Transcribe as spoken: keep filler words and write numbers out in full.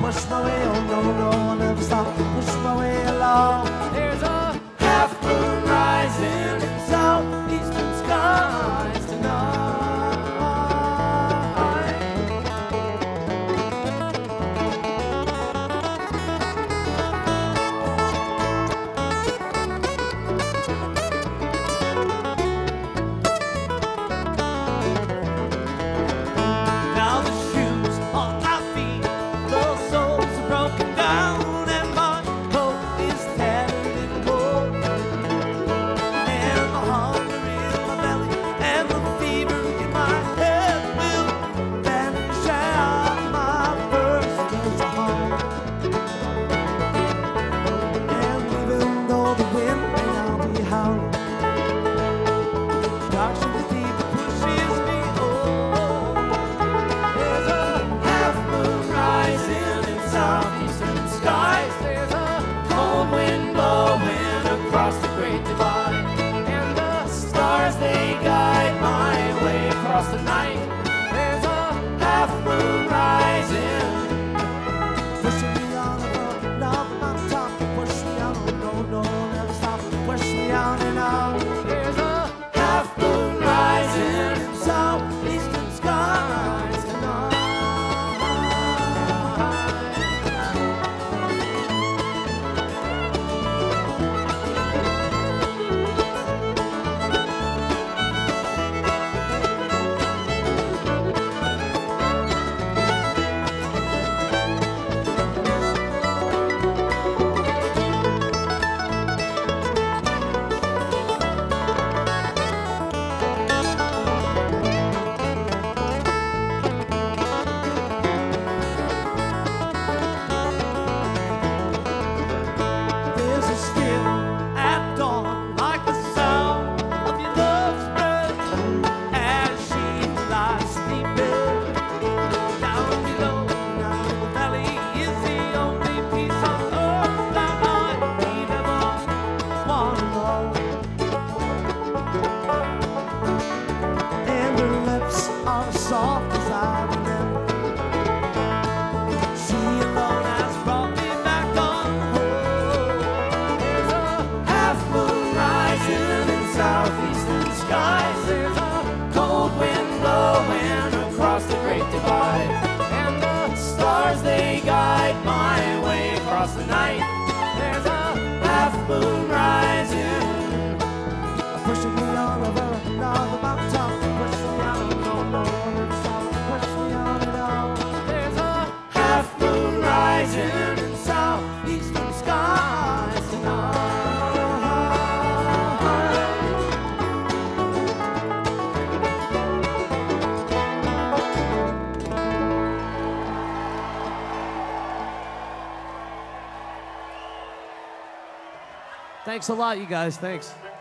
push my way, oh no, no, I'll never stop to push my way along. There's a half moon rising in southeastern skies tonight. Now the shoes on my feet, the soles are broken down, and my coat is tattered and cold. And the hunger in my belly and the fever in my head will vanish out my first as a home. And even though the wind may now be howling, dark shades deep pushes me over. There's a half moon rising in southeastern skies. There's a cold wind blowing across the great divide, and the stars they guide my way across the night. There's a half moon rising, pushing me on above, love mountain top, push me on, oh no, no, never stop, push me on and on. There's a half moon rising in southeastern skies tonight. There's a still at dawn, like the sound of your love's breath, as she lies sleeping down below. Now the valley is the only piece on earth that I need ever want to know. And her lips are soft as I remember. She alone has brought me back on home. There's a half moon rising in southeastern skies. There's a cold wind blowing across the great divide, and the stars they guide my way across the night. There's a half moon rising, pushing me on over another mountain top, push me on, no, no, never stop, push me on and on. There's a half moon rising in southeastern skies tonight. Thanks a lot, you guys. Thanks.